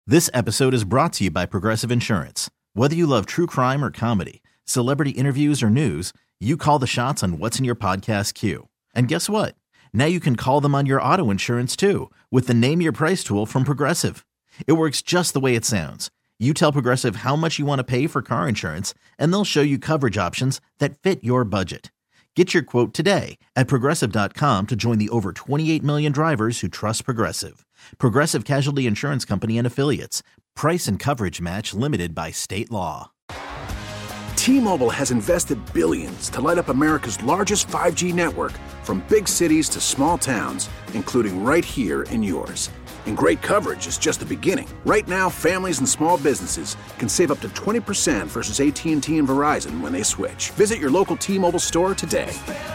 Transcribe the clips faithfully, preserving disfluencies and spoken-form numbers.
This episode is brought to you by Progressive Insurance. Whether you love true crime or comedy, celebrity interviews or news, you call the shots on what's in your podcast queue. And guess what? Now you can call them on your auto insurance too with the Name Your Price tool from Progressive. It works just the way it sounds. You tell Progressive how much you want to pay for car insurance, and they'll show you coverage options that fit your budget. Get your quote today at Progressive dot com to join the over twenty-eight million drivers who trust Progressive. Progressive Casualty Insurance Company and Affiliates. Price and coverage match limited by state law. T-Mobile has invested billions to light up America's largest five G network, from big cities to small towns, including right here in yours. And great coverage is just the beginning. Right now, families and small businesses can save up to twenty percent versus A T and T and Verizon when they switch. Visit your local T-Mobile store today.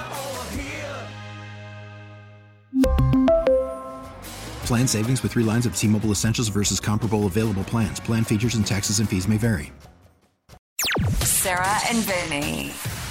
Plan savings with three lines of T-Mobile Essentials versus comparable available plans. Plan features and taxes and fees may vary. Sarah and Vinny.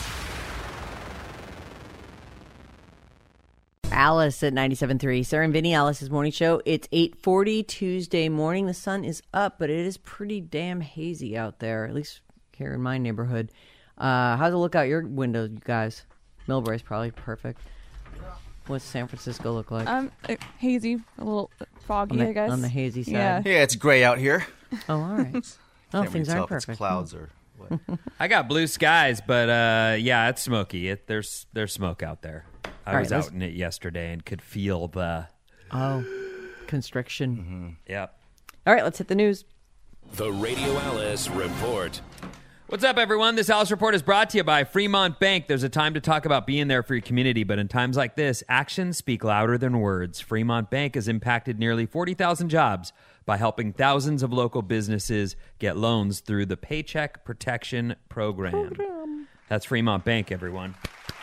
Alice at ninety-seven point three. Sarah and Vinny, Alice's morning show. It's eight forty Tuesday morning. The sun is up, but it is pretty damn hazy out there, at least here in my neighborhood. Uh, how's it look out your window, you guys? Millbrae's probably perfect. What's San Francisco look like? Um, uh, hazy, a little foggy, on the, I guess. On the hazy side? Yeah, yeah it's gray out here. Oh, all right. Oh, Can't things really aren't tell if perfect. it's clouds or what. I got blue skies, but uh, yeah, it's smoky. It, there's there's smoke out there. I All was right, out in it yesterday and could feel the... Oh, constriction. Mm-hmm. Yep. All right, let's hit the news. The Radio Alice Report. What's up, everyone? This Alice Report is brought to you by Fremont Bank. There's a time to talk about being there for your community, but in times like this, actions speak louder than words. Fremont Bank has impacted nearly forty thousand jobs by helping thousands of local businesses get loans through the Paycheck Protection Program. Program. That's Fremont Bank, everyone.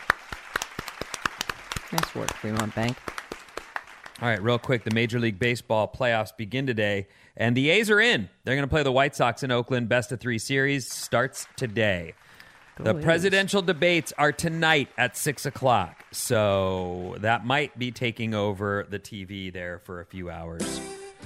Nice work, Fremont Bank. All right, real quick, the Major League Baseball playoffs begin today, and the A's are in. They're going to play the White Sox in Oakland. Best of three series starts today. Go the A's. Presidential debates are tonight at six o'clock, so that might be taking over the T V there for a few hours.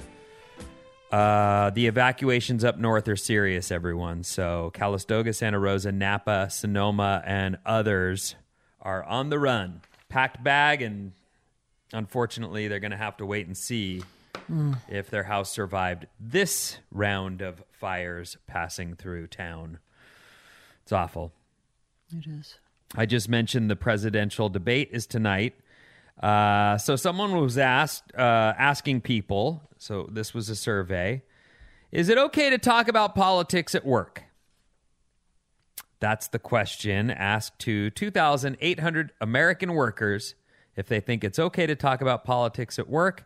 Uh, the evacuations up north are serious, everyone. So Calistoga, Santa Rosa, Napa, Sonoma, and others are on the run. Packed bag, and unfortunately, they're going to have to wait and see mm. if their house survived this round of fires passing through town. It's awful. It is. I just mentioned the presidential debate is tonight. Uh, so someone was asked, uh, asking people, so this was a survey, is it okay to talk about politics at work? That's the question asked to two thousand eight hundred American workers if they think it's okay to talk about politics at work.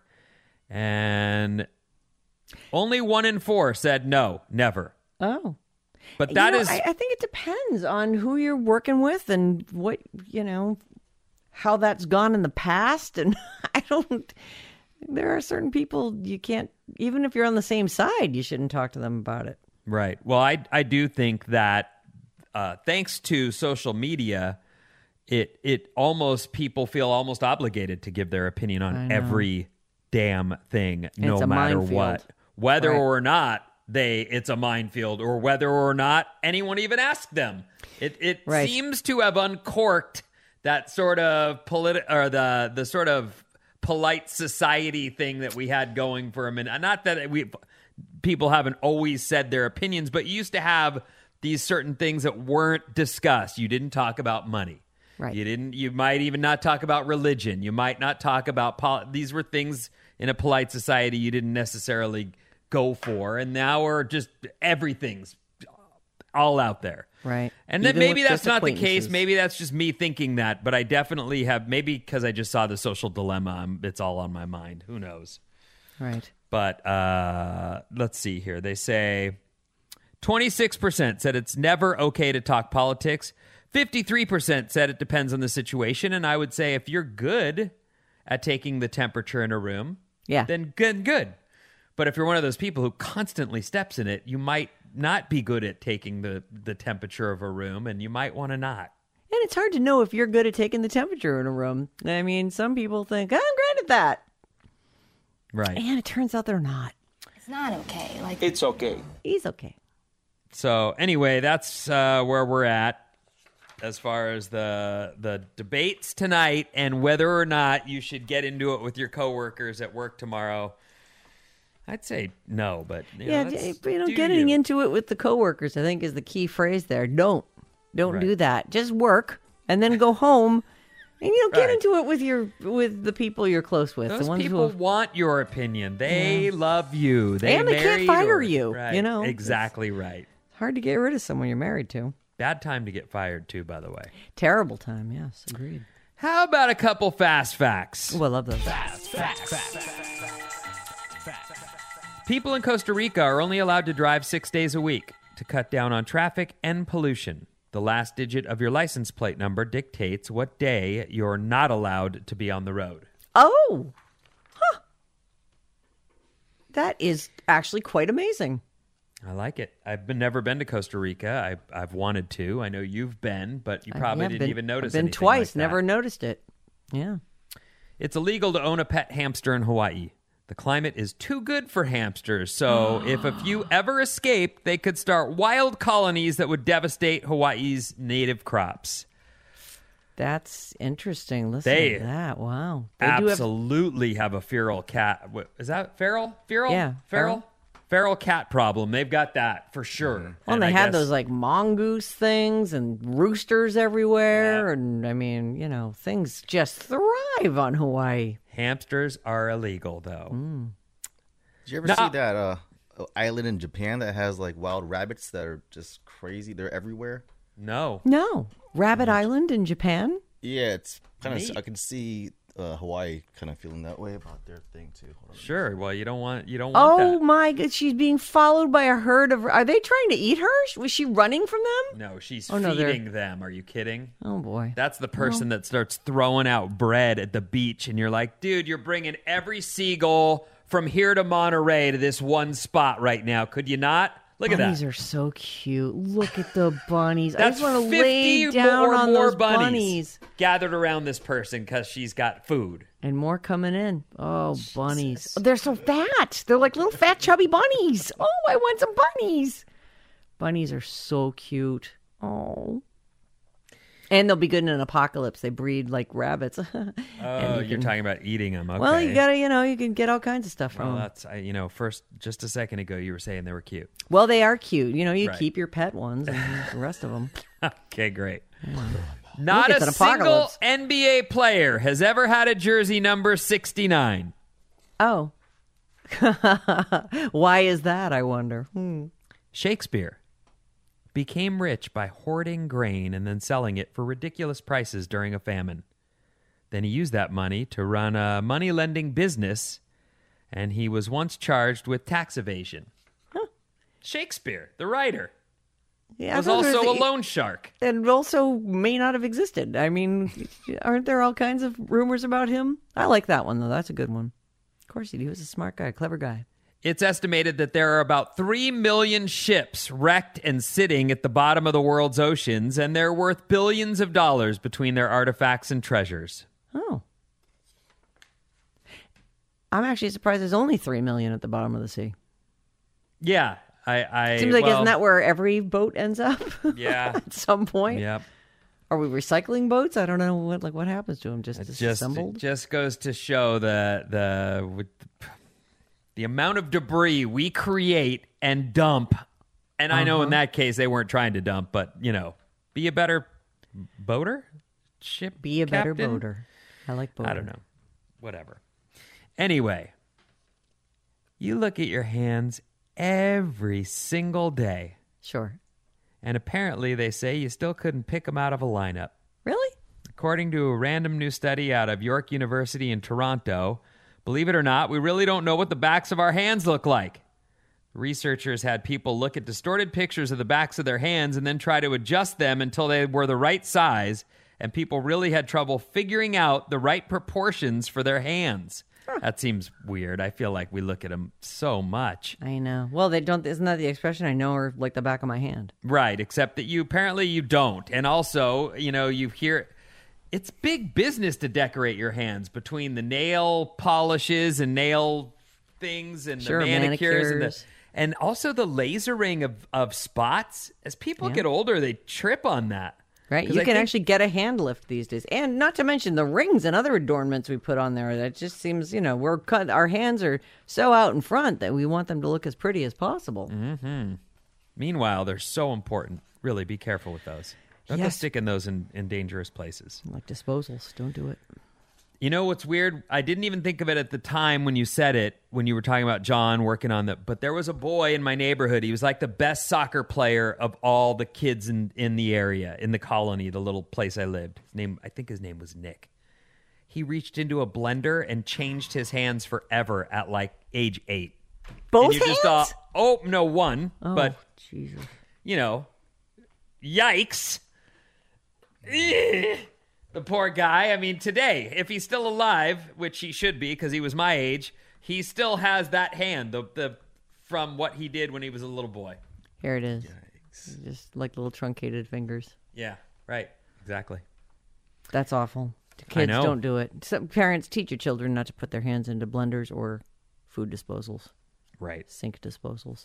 And only one in four said no, never. Oh. But that you know, is... I, I think it depends on who you're working with and what, you know, how that's gone in the past. And I don't... There are certain people you can't... Even if you're on the same side, you shouldn't talk to them about it. Right. Well, I, I do think that Uh, thanks to social media, it it almost people feel almost obligated to give their opinion on every damn thing, no matter what, whether right. or not they it's a minefield, or whether or not anyone even asked them. It it right. seems to have uncorked that sort of politi- or the the sort of polite society thing that we had going for a minute. Not that we people haven't always said their opinions, but you used to have these certain things that weren't discussed. You didn't talk about money. Right. You didn't. You might even not talk about religion. You might not talk about pol- these were things in a polite society you didn't necessarily go for, and now we're just everything's all out there. Right. And then Even maybe with that's just not the case. acquaintances. Maybe that's just me thinking that. But I definitely have. Maybe because I just saw The Social Dilemma, I'm, it's all on my mind. Who knows? Right. But uh, let's see here. They say twenty-six percent said it's never okay to talk politics. fifty-three percent said it depends on the situation. And I would say if you're good at taking the temperature in a room, yeah. then good, good. But if you're one of those people who constantly steps in it, you might not be good at taking the, the temperature of a room, and you might want to not. And it's hard to know if you're good at taking the temperature in a room. I mean, some people think, I'm great at that. Right. And it turns out they're not. It's not okay. Like It's okay. He's okay. So anyway, that's uh, where we're at as far as the the debates tonight and whether or not you should get into it with your coworkers at work tomorrow. I'd say no, but you Yeah, know, that's- you know, do getting you. into it with the coworkers, I think, is the key phrase there. Don't, don't Right. do that. Just work and then go home, and you know, get Right. into it with your with the people you're close with. Those the ones people who want your opinion. They love you. They And they can't married fire or- you, Right. you know? Exactly right. it's hard to get rid of someone you're married to. Bad time to get fired too, by the way. Terrible time. Yes, agreed. How about a couple fast facts? Oh, I love those. Fast facts. People in Costa Rica are only allowed to drive six days a week to cut down on traffic and pollution. The last digit of your license plate number dictates what day you're not allowed to be on the road. Oh, huh. That is actually quite amazing. I like it. I've been, never been to Costa Rica. I, I've wanted to. I know you've been, but you probably I have didn't been, even notice I've been anything twice, like that. never noticed it. Yeah. It's illegal to own a pet hamster in Hawaii. The climate is too good for hamsters, so if a few ever escaped, they could start wild colonies that would devastate Hawaii's native crops. That's interesting. Listen They to that. Wow. They do have Absolutely have a feral cat. what- Is that feral? Feral? Yeah, Feral? Feral cat problem. They've got that for sure. Well, And and they I have guess- those like mongoose things and roosters everywhere, and I mean, you know, things just thrive on Hawaii. Hamsters are illegal, though. Did you ever No. see that uh, island in Japan that has like wild rabbits that are just crazy? They're everywhere. No. No, Rabbit Island in Japan. Yeah, it's kind of. Neat. I can see uh, Hawaii kind of feeling that way about their thing too. Hold on. Sure. Well, you don't want you don't want Oh that. my God, she's being followed by a herd of. Are they trying to eat her? Was she running from them? No, she's Oh, no, they're- feeding them. Are you kidding? Oh boy. That's the person that starts throwing out bread at the beach, and you're like, dude, you're bringing every seagull from here to Monterey to this one spot right now. Could you not? Look at Bunnies that. are so cute. Look at the bunnies. That's I just want to fifty lay down or on more those bunnies, bunnies. gathered around this person because she's got food. And more coming in. Oh, bunnies. They're so fat. They're like little fat, chubby bunnies. Oh, I want some bunnies. Bunnies are so cute. Oh. And they'll be good in an apocalypse. They breed like rabbits. Oh, you are talking about eating them. Okay. Well, you gotta, you know, you can get all kinds of stuff from Well, them. that's I, you know, first just a second ago you were saying they were cute. Well, they are cute. You know, you Right. keep your pet ones and the rest of them. Okay, great. Not Look, it's a an single apocalypse. N B A player has ever had a jersey number sixty-nine. Oh. Why is that, I wonder? Hmm. Shakespeare became rich by hoarding grain and then selling it for ridiculous prices during a famine. Then he used that money to run a money-lending business, and he was once charged with tax evasion. Shakespeare, the writer, Yeah, I was thought there also a was loan shark. and also may not have existed. I mean, aren't there all kinds of rumors about him? I like that one, though. That's a good one. Of course, he was a smart guy, clever guy. It's estimated that there are about three million ships wrecked and sitting at the bottom of the world's oceans, and they're worth billions of dollars between their artifacts and treasures. Oh. I'm actually surprised there's only three million at the bottom of the sea. Yeah, I... I Seems like, well, isn't that where every boat ends up? Yeah. At some point? Yep. Are we recycling boats? I don't know what like what happens to them. Just It just, disassembled? it just goes to show the the with the amount of debris we create and dump. And I know in Uh-huh. that case they weren't trying to dump, but you know, be a better boater, ship, Be a better captain? boater. I like boater. I don't know, whatever. Anyway, you look at your hands every single day, Sure. and apparently they say you still couldn't pick them out of a lineup. Really? According to a random new study out of York University in Toronto, believe it or not, we really don't know what the backs of our hands look like. Researchers had people look at distorted pictures of the backs of their hands and then try to adjust them until they were the right size, and people really had trouble figuring out the right proportions for their hands. That seems weird. I feel like we look at them so much. I know. Well, they don't. Isn't that the expression? I know her like the back of my hand. Right, except that you apparently you don't. And also, you know, you hear it's big business to decorate your hands between the nail polishes and nail things and Sure, the manicures, manicures. and the and also the lasering of of spots. As people Yeah. get older, they trip on that. Right, 'Cause you I can think- actually get a hand lift these days, and not to mention the rings and other adornments we put on there. That just seems, you know, we're cut. Our hands are so out in front that we want them to look as pretty as possible. Mm-hmm. Meanwhile, they're so important. Really, be careful with those. Don't go Yes. sticking those in, in dangerous places. Like disposals, don't do it. You know what's weird? I didn't even think of it at the time when you said it, when you were talking about John working on the, but there was a boy in my neighborhood. He was like the best soccer player of all the kids in, in the area, in the colony, the little place I lived. His name, I think his name was Nick. He reached into a blender and changed his hands forever at like age eight. Both and you hands? just thought, oh, no, one. Oh, But, Jesus. you know, yikes. Eh. The poor guy. I mean, today, if he's still alive, which he should be because he was my age, he still has that hand the the from what he did when he was a little boy. Here it is. Just like little truncated fingers. Yeah, right. Exactly. That's awful. Kids, know. don't do it. Some parents teach your children not to put their hands into blenders or food disposals, Right. sink disposals.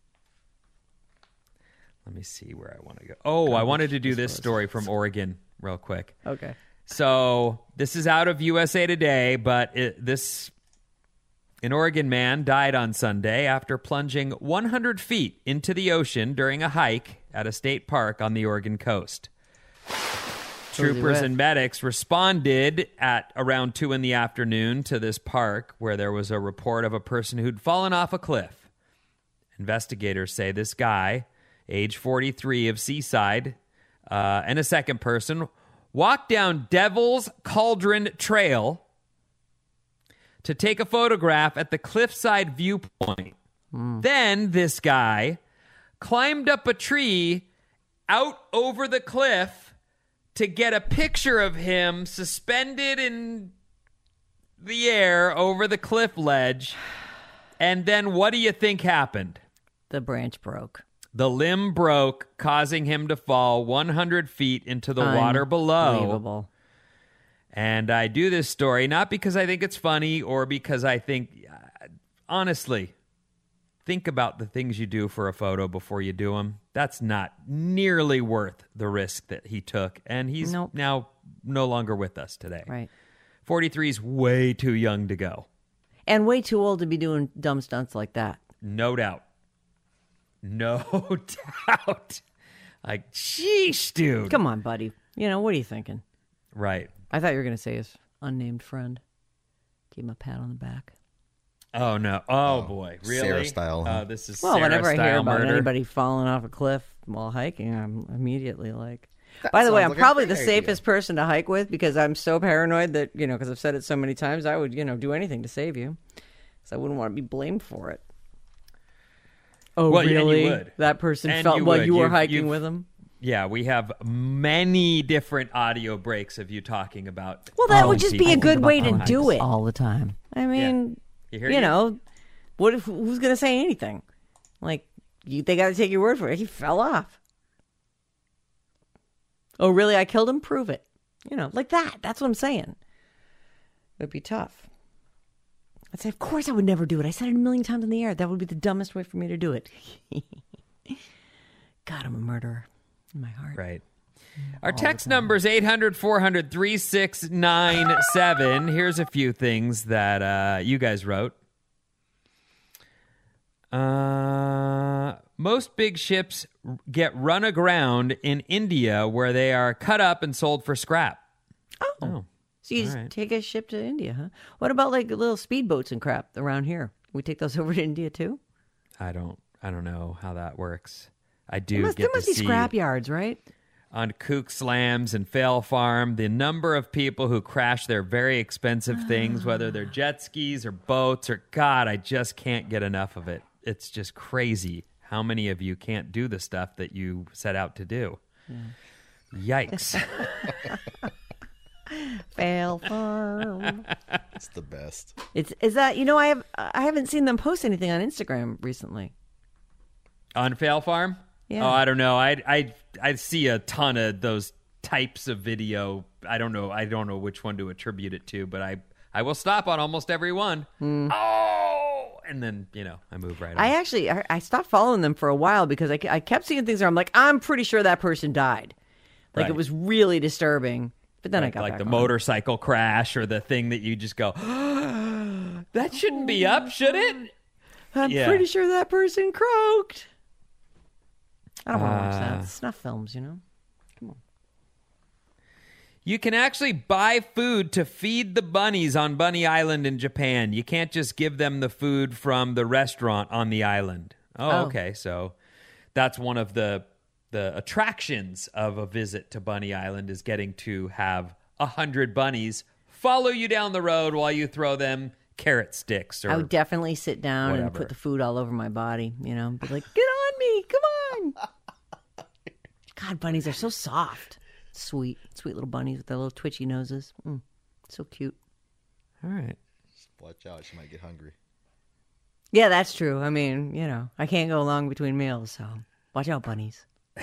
Let me see where I want to go. Oh, I wanted to do this story from Oregon real quick. Okay. So this is out of U S A Today, but it, this an Oregon man died on Sunday after plunging one hundred feet into the ocean during a hike at a state park on the Oregon coast. Troopers with? and medics responded at around two in the afternoon to this park where there was a report of a person who'd fallen off a cliff. Investigators say this guy, age forty-three, of Seaside, uh, and a second person walked down Devil's Cauldron Trail to take a photograph at the cliffside viewpoint. Then this guy climbed up a tree out over the cliff to get a picture of him suspended in the air over the cliff ledge. And then what do you think happened? The branch broke. The limb broke, causing him to fall one hundred feet into the water below. Unbelievable. And I do this story not because I think it's funny or because I think, uh, honestly, think about the things you do for a photo before you do them. That's not nearly worth the risk that he took. And he's Nope. now no longer with us today. Right. forty-three is way too young to go. And way too old to be doing dumb stunts like that. No doubt. No doubt. Like, sheesh, dude. Come on, buddy. You know, what are you thinking? Right. I thought you were going to say his unnamed friend. Give him a pat on the back. Oh, no. Oh, boy. Really? Sarah style, huh? Oh, this is Well, Sarah whenever I hear style about murder. anybody falling off a cliff while hiking, I'm immediately like... That By the way, sounds I'm like a probably the great idea. safest person to hike with because I'm so paranoid that, you know, because I've said it so many times, I would, you know, do anything to save you. Because I wouldn't want to be blamed for it. Oh, Well, and you really? would. That person And felt you while would. you were You've- hiking you've- with him? Yeah, we have many different audio breaks of you talking about. Well, that Oh, would just be a people good way about to hikes. do it. All the time. I mean, You you, hear you? know, what if who's going to say anything? Like, you, they got to take your word for it. He fell off. Oh, really? I killed him? Prove it. You know, like that. That's what I'm saying. It would be tough. I'd say, of course I would never do it. I said it a million times in the air. That would be the dumbest way for me to do it. God, I'm a murderer in my heart. Right. Our text number is eight hundred, four hundred, three six nine seven. Here's a few things that uh, you guys wrote. Uh, most big ships get run aground in India where they are cut up and sold for scrap. Oh. Oh. So you just right. take a ship to India, huh? What about like little speedboats and crap around here? We take those over to India too? I don't I don't know how that works. I do There must, get there must to be see scrap yards, right? on Kook Slams and Fail Farm the number of people who crash their very expensive things, whether they're jet skis or boats or God, I just can't get enough of it. It's just crazy how many of you can't do the stuff that you set out to do. Yikes. Fail farm. It's the best. It's is that you know I have I haven't seen them post anything on Instagram recently. On Fail Farm? Yeah. Oh, I don't know. I I I see a ton of those types of video. I don't know. I don't know which one to attribute it to, but I I will stop on almost every one. Oh, and then, you know, I move right on. I actually, I, I stopped following them for a while because I, I kept seeing things where I'm like, I'm pretty sure that person died. Like, Right. it was really disturbing. But then Right, I got like back the on. motorcycle crash or the thing that you just go, that shouldn't be up, should it? I'm Yeah. pretty sure that person croaked. I don't want to watch Uh, that. It's snuff films, you know? You can actually buy food to feed the bunnies on Bunny Island in Japan. You can't just give them the food from the restaurant on the island. Oh, Oh. okay. So that's one of the the attractions of a visit to Bunny Island is getting to have a hundred bunnies follow you down the road while you throw them carrot sticks. Or I would definitely sit down and whatever. put the food all over my body, you know? Be like, get on me. Come on. God, bunnies are so soft. Sweet. Sweet little bunnies with their little twitchy noses. Mm, so cute. All right. Watch out, she might get hungry. Yeah, that's true. I mean, you know, I can't go long between meals, so watch out, bunnies.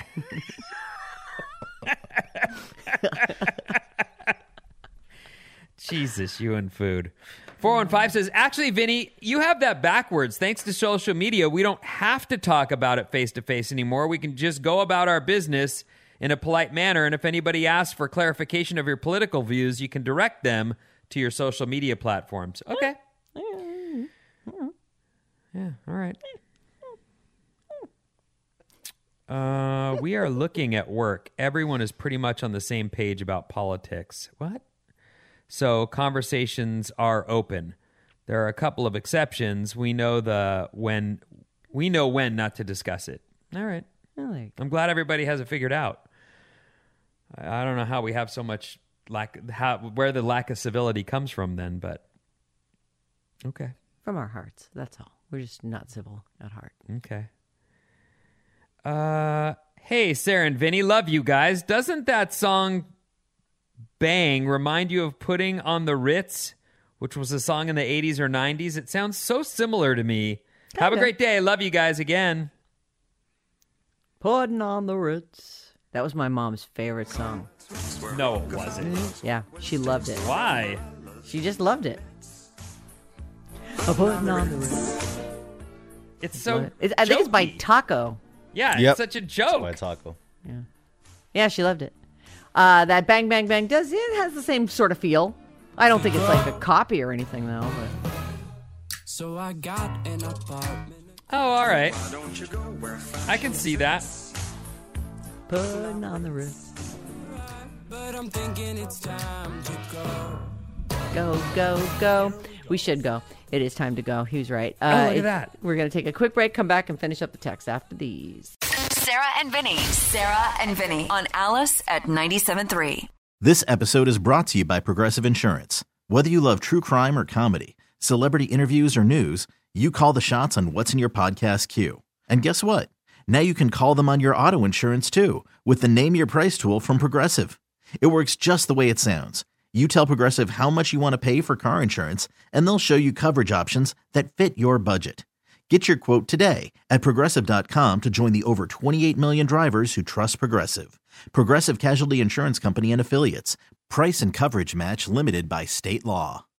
Jesus, you and food. four one five says, actually, Vinny, you have that backwards. Thanks to social media, we don't have to talk about it face-to-face anymore. We can just go about our business in a polite manner, and if anybody asks for clarification of your political views, you can direct them to your social media platforms. Okay. Yeah, all right. Uh, we are looking at work. Everyone is pretty much on the same page about politics. What? So conversations are open. There are a couple of exceptions. We know the when we know when not to discuss it. All right. Really? I'm glad everybody has it figured out. I I don't know how we have so much lack how where the lack of civility comes from then, but okay. From our hearts. That's all. We're just not civil at heart. Okay. Uh, hey, Sarah and Vinny, love you guys. Doesn't that song Bang remind you of Putting on the Ritz, which was a song in the eighties or nineties? It sounds so similar to me. Have a Kinda. great day. Love you guys again. Putting on the Ritz. That was my mom's favorite song. No, it wasn't. Yeah, she loved it. Why? She just loved it. Putting on the Ritz. It's so It- I think it's by jokey. Taco. Yeah, Yep. it's such a That's joke. why taco. Yeah, she loved it. Uh, that Bang Bang Bang does, it has the same sort of feel. I don't think it's like a copy or anything, though. But. So I got an apartment. Oh, all right. I can see that. Putting on the Ritz. But I'm thinking it's time to go. Go, go, go. We should go. It is time to go. He was right. Uh, Oh, look at it- that. We're going to take a quick break, come back, and finish up the text after these. Sarah and Vinny. Sarah and Vinny on Alice at ninety-seven point three. This episode is brought to you by Progressive Insurance. Whether you love true crime or comedy, celebrity interviews or news, you call the shots on what's in your podcast queue. And guess what? Now you can call them on your auto insurance too with the Name Your Price tool from Progressive. It works just the way it sounds. You tell Progressive how much you want to pay for car insurance, and they'll show you coverage options that fit your budget. Get your quote today at Progressive dot com to join the over twenty-eight million drivers who trust Progressive. Progressive Casualty Insurance Company and Affiliates. Price and coverage match limited by state law.